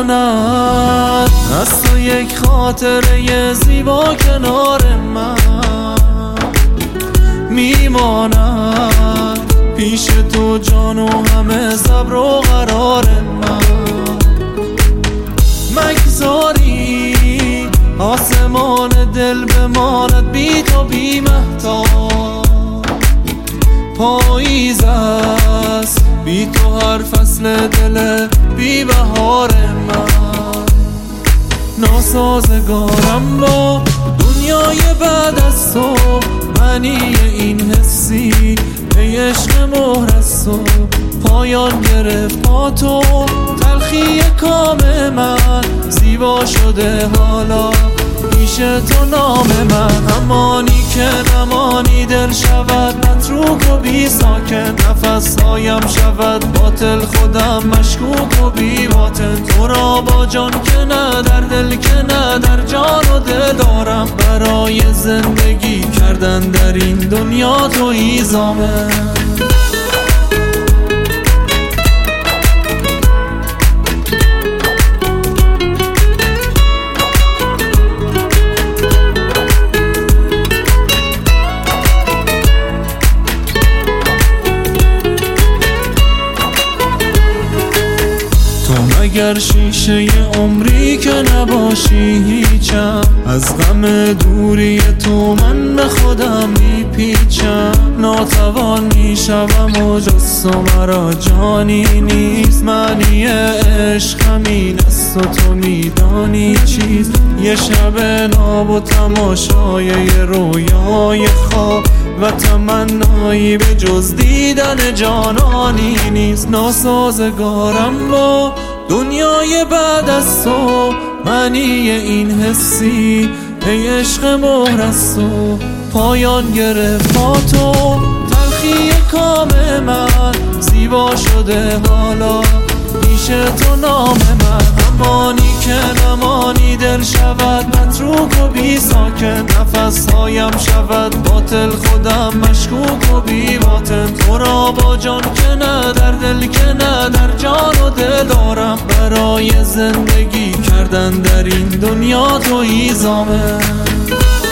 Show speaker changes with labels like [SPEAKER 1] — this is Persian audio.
[SPEAKER 1] میماند از تو یک خاطره زیبا کنار من میماند پیش تو جان و همه صبر و قرار من مگذاری آسمان دل بماند بی تو بی مهتاب پاییز است بی تو هر فصل دل بی بهار من ناسازگارم با دنیای بعد از تو معنی این حسی ای عشق مهر از تو پایان گرفت با تو تلخی کام من زیبا شده حالا پیش تو نام من امانی که نمانی دل شود متروک و بی ساکن نفسهایم شود باطل خودم مشکوک و بی باطن تو را با جان که نه در دل که نه در جان و دل دارم برای زندگی کردن در این دنیا تویی ضامن اگر شیشه عمری که نباشی هیچم از غم دوری تو من به خودم میپیچم ناتوان میشوم و جز تو مرا جانی نیست معنی عشق همین است و تو میدانی چیست یه شب ناب و تماشای رویای خواب و تمنایی به جز دیدن جانانی نیست ناسازگارم با دنیای بعد از تو معنی این حسی ای عشق مهر از تو پایان گرفت با تو تلخی کام من زیبا شده حالا پیش تو نام من امانی که نمانی دل شود متروک و بی ساکن نفسهایم شود باطل خودم مشکوک و بی باطن تو را با جان که نه در دل که نه در جان و دل دارم برای زندگی کردن در این دنیا تویی ضامن